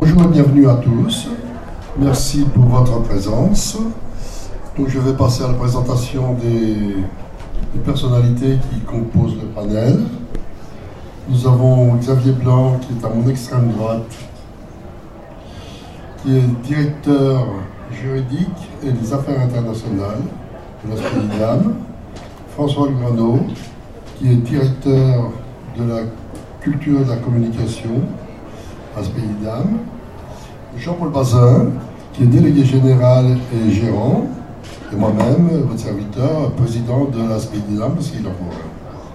Bonjour et bienvenue à tous. Merci pour votre présence. Donc je vais passer à la présentation des personnalités qui composent le panel. Nous avons Xavier Blanc qui est à mon extrême droite, qui est directeur juridique et des affaires internationales de la SPIDAM. François Lugano, qui est directeur de la culture et de la communication à SPIDAM. Jean-Paul Bazin, qui est délégué général et gérant, et moi-même, votre serviteur, président de la SPIDAM, parce qu'il en faut un.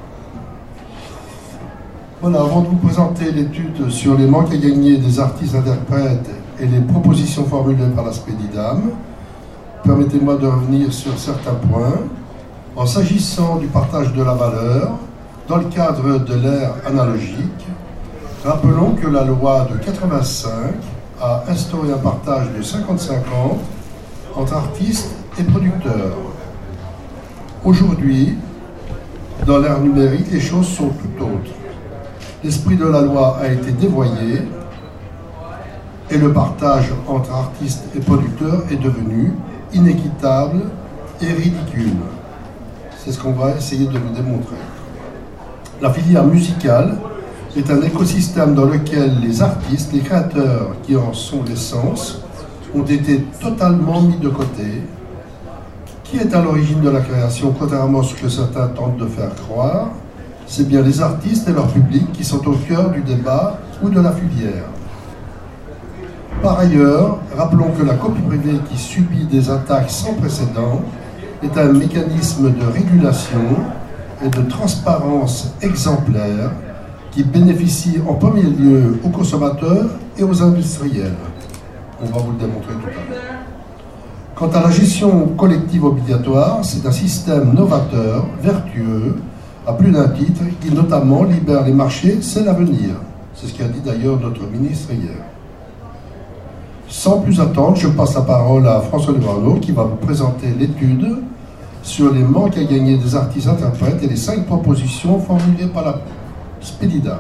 Voilà, avant de vous présenter l'étude sur les manques à gagner des artistes-interprètes et les propositions formulées par la SPIDAM, permettez-moi de revenir sur certains points. En s'agissant du partage de la valeur, dans le cadre de l'ère analogique, rappelons que la loi de 85 a instauré un partage de 50-50 entre artistes et producteurs. Aujourd'hui, dans l'ère numérique, les choses sont tout autres. L'esprit de la loi a été dévoyé et le partage entre artistes et producteurs est devenu inéquitable et ridicule. C'est ce qu'on va essayer de vous démontrer. La filière musicale est un écosystème dans lequel les artistes, les créateurs qui en sont l'essence, ont été totalement mis de côté. Qui est à l'origine de la création, contrairement à ce que certains tentent de faire croire? C'est bien les artistes et leur public qui sont au cœur du débat ou de la filière. Par ailleurs, rappelons que la copie privée qui subit des attaques sans précédent est un mécanisme de régulation et de transparence exemplaire qui bénéficie en premier lieu aux consommateurs et aux industriels. On va vous le démontrer tout à l'heure. Quant à la gestion collective obligatoire, c'est un système novateur, vertueux, à plus d'un titre, qui notamment libère les marchés, c'est l'avenir. C'est ce qu'a dit d'ailleurs notre ministre hier. Sans plus attendre, je passe la parole à François Lugano qui va vous présenter l'étude sur les manques à gagner des artistes-interprètes et les 5 propositions formulées par la SPIDAM.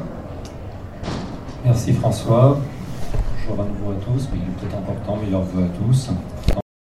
Merci François. Bonjour à nouveau à tous, mais il est peut-être important, mais leur vœu à tous.